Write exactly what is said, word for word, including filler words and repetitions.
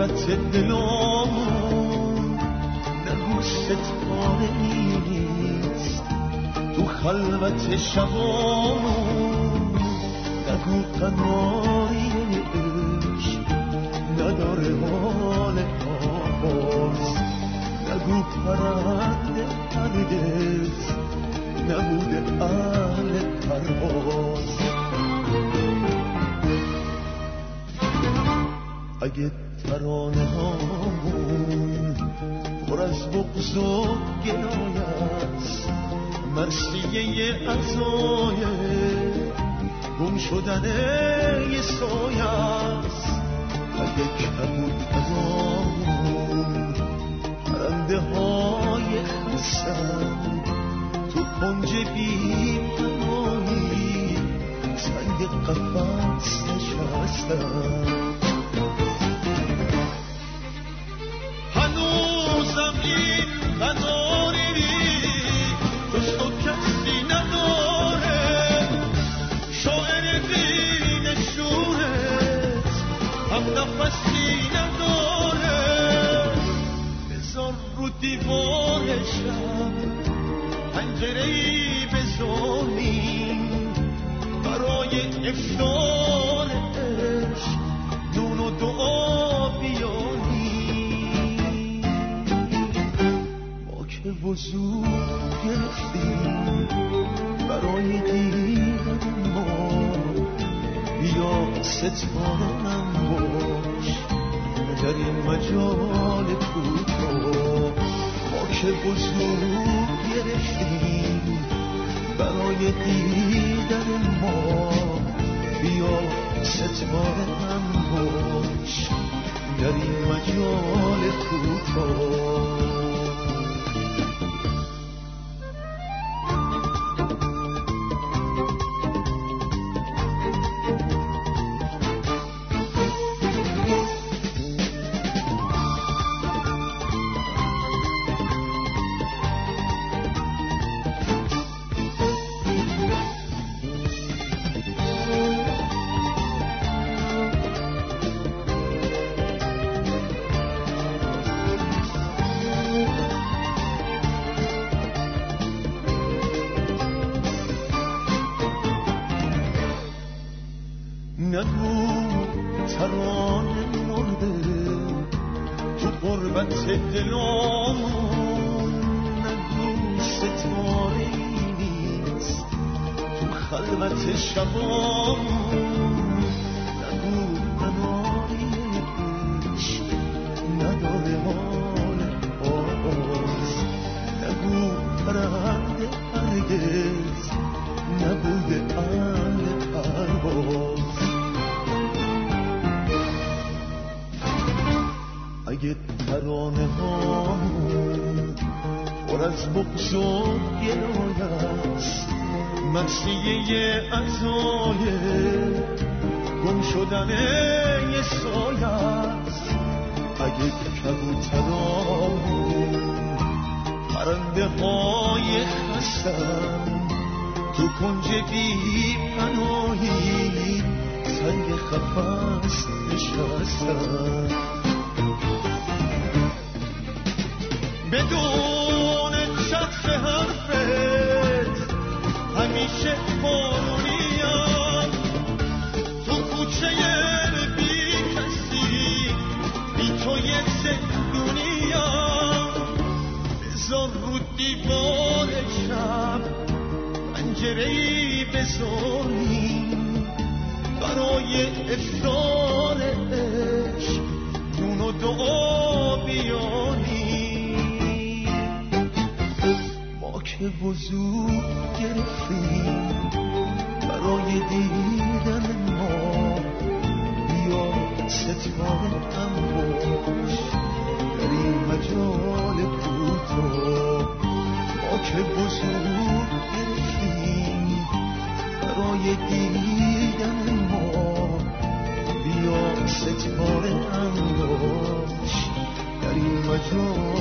غربت دلامون نگو ستاره نیست، تو خلوت شبامون نگو قناری عشق نداره حال آواز، نگو پرنده هرگز نبوده اهل پرواز. اگه ترانه هامون پر از بغض و گلایه است، مرثیه عزای گم شدن یه سایه است. اگه کبوترامون پرنده های خستن، تو کنج بی پناهی سنگ قفس نشستن. هنوزم این قناری پشت و کسی نداره، شاعر بی نشونت هم نفسی نداره. بذار رو دیوارشم پنجره‌ای بزنیم برای افطار عشق، نون و دعا بیاریم. ما که وضو گرفتیم برای دیدن ما، بیا ستاره هم باش در این مجال کوتاه. ما که وضو گرفتیم برای دیدن ما، بیا ستاره هم باش در این مجال کوتاه. نگو ترانه مرده تو غربت دلامون، نگو ستاره نیست تو خلوت شبامون، نگو قناری عشق نداره حال آواز، نگو پرنده هرگز نبوده اهل پرواز. اگه ترانه هامون پر از بغض و گلایه است، مرثیه عزای گم شدن یه سایه است. اگه کبوترامون پرنده های خستن، تو کنج بی پناهی سنگ قفس نشستن. بدون چتر حرفت همیشه بارونیم، تو کوچه بی کسی بی تو یک زندونیم. بذار رو دیوار شب پنجره‌ای بزنیم برای افطار عشق، نون و دعا بیاریم. ما که وضو گرفتیم برای دیدن ما، بیا ستاره هم باش در این مجال کوتاه. ما که وضو گرفتیم برای دیدن ما، بیا ستاره هم باش در این مجال